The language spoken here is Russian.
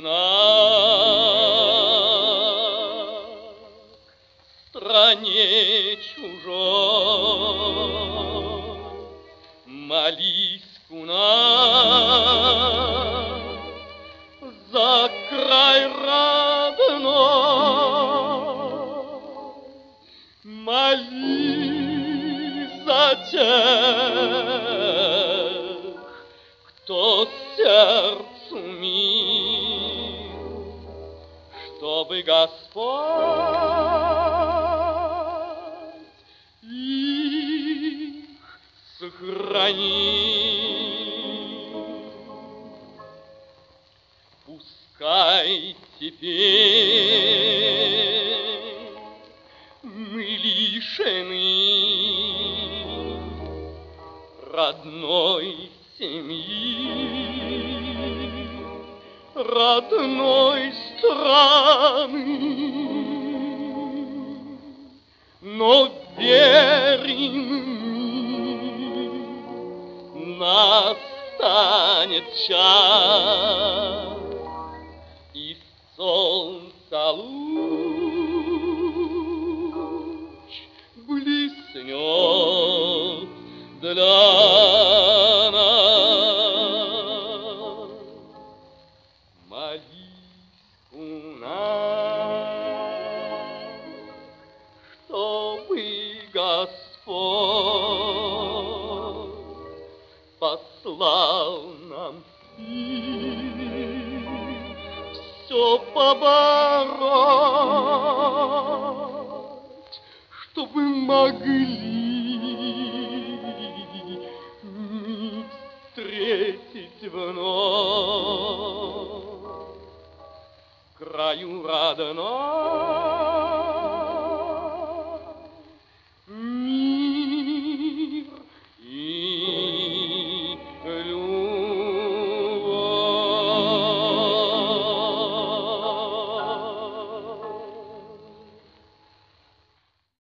стране чужой, молись, кунак, за край родной, молись за тех, кто сердцу мил, чтобы Господь их сохранил. Пускай теперь мы лишены родной семьи, родной страны, но верим, настанет час, и солнца луч блеснет для нас. Молись у нас, чтобы Господь послал нам сил все побороть, чтобы могли встретить вновь краю родной.